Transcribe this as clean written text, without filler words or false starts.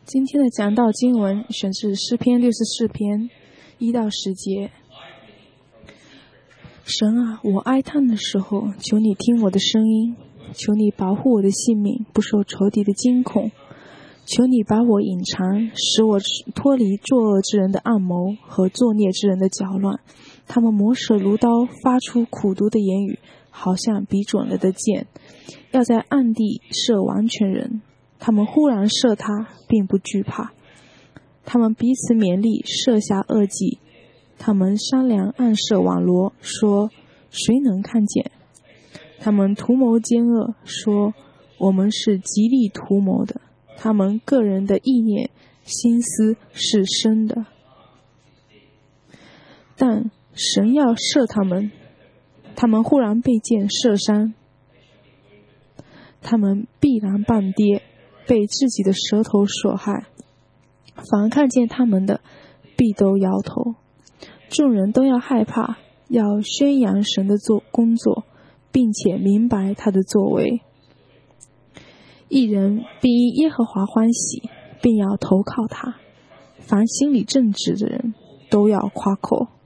今天的讲道经文选自诗篇64篇1到10节。神啊，我哀叹的时候，求你听我的声音，求你保护我的性命，不受仇敌的惊恐。求你把我隐藏，使我脱离作恶之人的暗谋和作孽之人的搅乱。他们磨舌如刀，发出苦毒的言语，好像比准了的箭，要在暗地射完全人。他们忽然射他，并不惧怕。他们彼此勉励，设下恶计。他们商量暗设网罗，说谁能看见？他们图谋奸恶，说我们是极力图谋的。他们个人的意念心思是深的，但神要射他们，他们忽然被箭射伤，他们必然半跌，被自己的舌头所害。凡看见他们的，必都摇头。众人都要害怕，要宣扬神的工作，并且明白他的作为。一人必因耶和华欢喜，并要投靠他。凡心里正直的人，都要夸口。